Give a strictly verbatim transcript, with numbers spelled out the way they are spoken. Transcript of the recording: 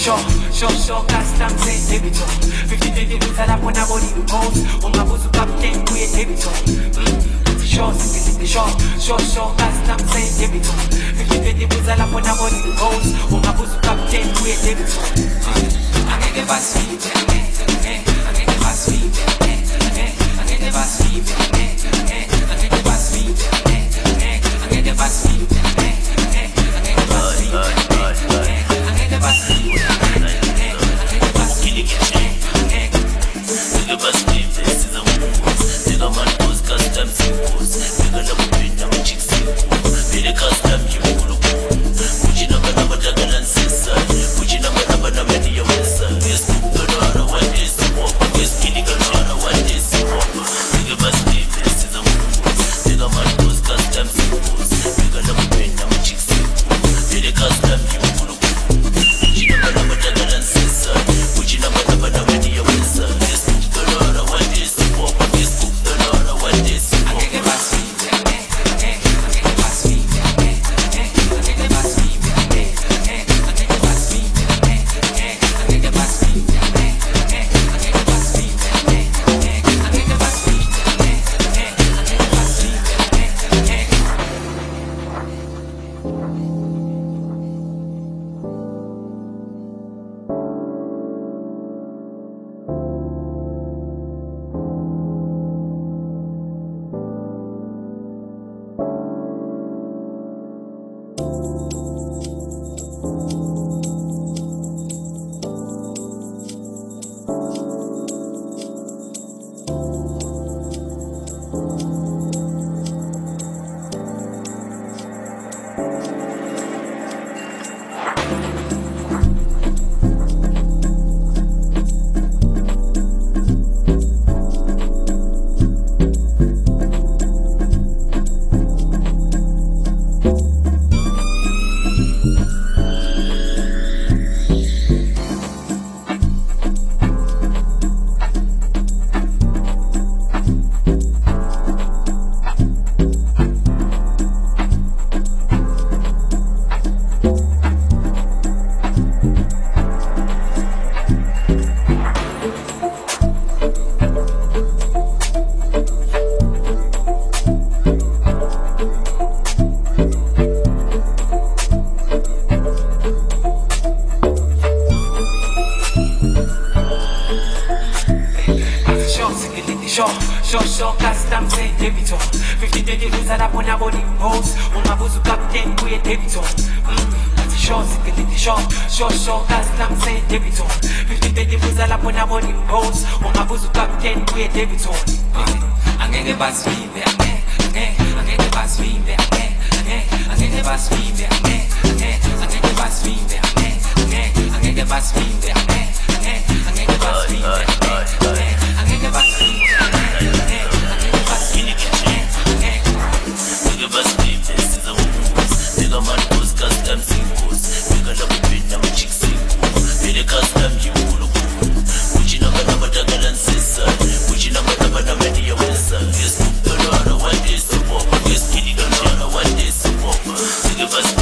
show, show, show, custom say debito. Fifty twenty rules à la bonne abonne pose. On m'a posé captain qui est debito. Show, c'est show, show, show, custom say debito. Fifty twenty rules à la bonne abonne pose. On m'a posé captain qui est debito. I get the bus feed, I get the bus feed, I get the bus feed, I get the bus feed, I get the bus feed, show, show, show, custom say debito. Fifty twenty rules à la bonne abonne pose. On m'a posé captain qui est debito. Show, c'est show, show, show, custom say debito. Fifty twenty rules à la bonne abonne pose. On m'a posé captain qui est debito. Angeke basvive, angeke basvive, angeke basvive, angeke basvive, angeke basvive, angeke basvive. Give us